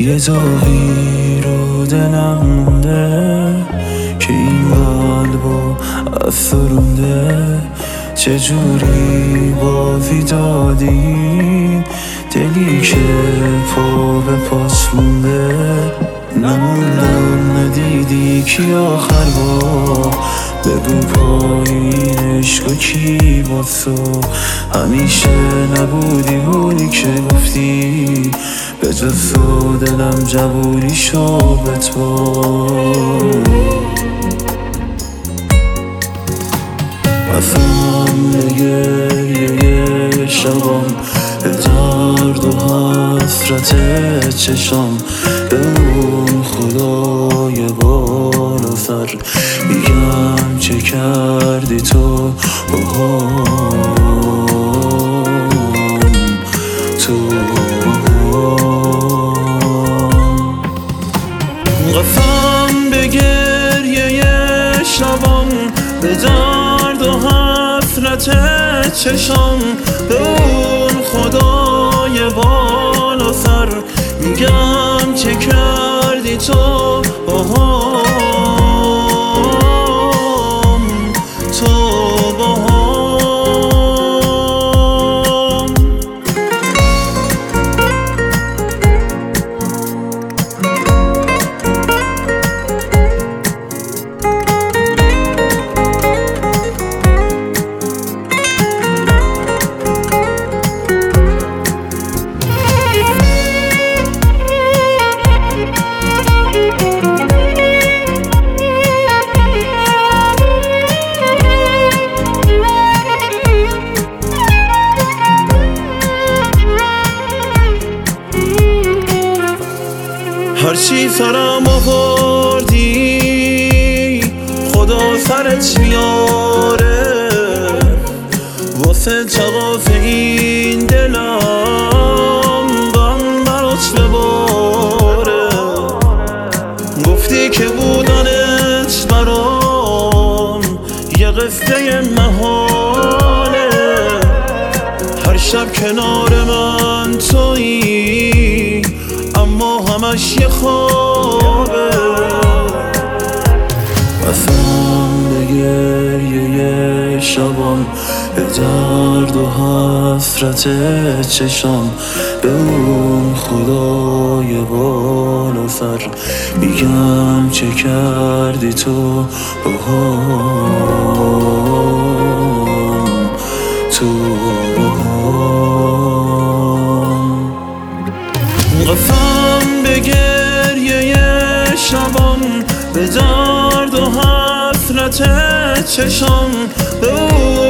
یه داغی رو دلم مونده که این قلبو افسرونده. چجوری بازی دادی دلی که پا به پاس مونده؟ نموندم ندیدی کی آخر با بگو پایین عشق و کی با تو همیشه نبودی که گفتی به جز تو دلم جوونی شو به تو. رفتم گریه شبام به درد و حسرت چشام به اون خدای بالا سر میگم چه کردی تو قسم به گریه شبام به درد و حسرت چشام به اون خدای بالا سر میگم چه کردی تو باهام هرچی سرم آوردی خدا سرت میاره واسه جواز این دلم غم برات بباره. گفتی که بودنت برام یه قصه محاله، هر شب کنار من تویی اما همش یه خوابه. قسم به گریه شبام به درد و حسرت چشام به اون خدای بالا سر میگم چه کردی تو باهام قسم به گریه شبام به درد و حسرت چشام به